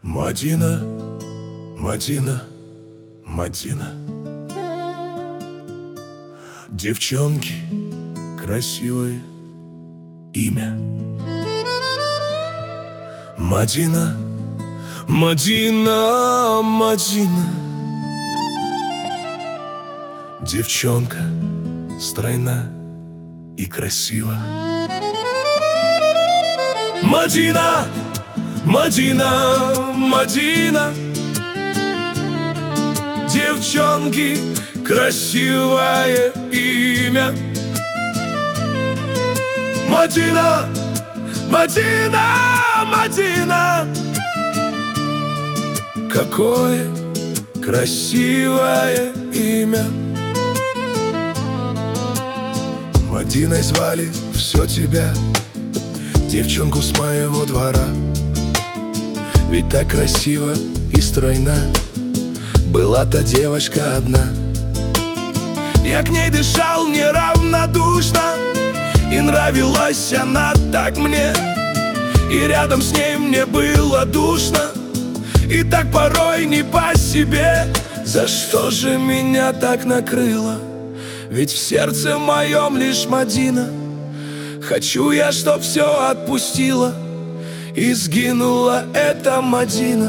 Мадина, Мадина, Мадина. Девчонки, красивое имя. Мадина, Мадина, Мадина. Девчонка стройна и красива. Мадина, Мадина, Мадина. Девчонки, красивое имя. Мадина, Мадина, Мадина. Какое красивое имя. Мадиной звали все тебя, девчонку с моего двора. Ведь так красиво и стройна была та девочка одна. Я к ней дышал неравнодушно, и нравилась она так мне. И рядом с ней мне было душно, и так порой не по себе. За что же меня так накрыло? Ведь в сердце моем лишь Мадина. Хочу я, чтоб все отпустила и сгинула эта Мадина.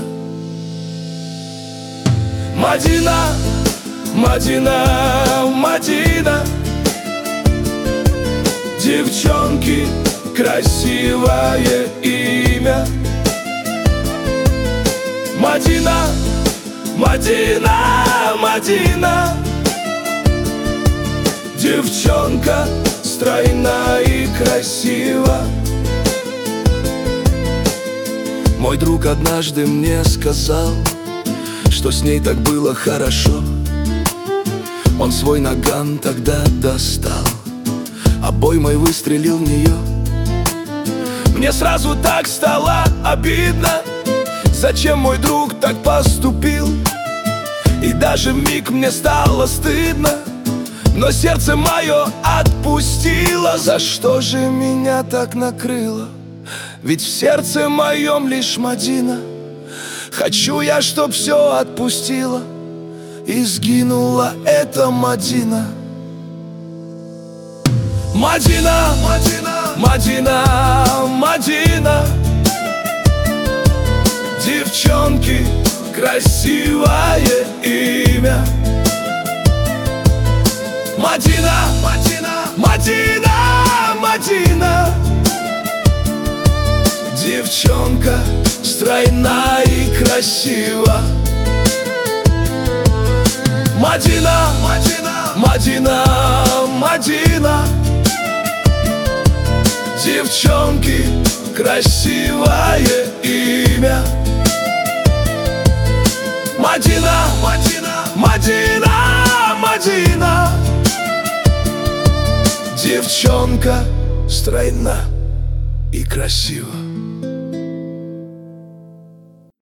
Мадина, Мадина, Мадина. Девчонки, красивое имя. Мадина, Мадина, Мадина. Девчонка стройна и красива. Мой друг однажды мне сказал, что с ней так было хорошо. Он свой наган тогда достал, а бой мой выстрелил в нее. Мне сразу так стало обидно, зачем мой друг так поступил. И даже вмиг мне стало стыдно, но сердце мое отпустило. За что же меня так накрыло? Ведь в сердце моем лишь Мадина. Хочу я, чтоб все отпустила и сгинула эта Мадина. Мадина, Мадина, Мадина, Мадина. Девчонки, красивое имя. Мадина, Мадина, Мадина, Мадина. Девчонка стройна и красива. Мадина, Мадина, Мадина, Мадина. Девчонки, красивое имя. Мадина, Мадина, Мадина, Мадина. Девчонка стройна и красива.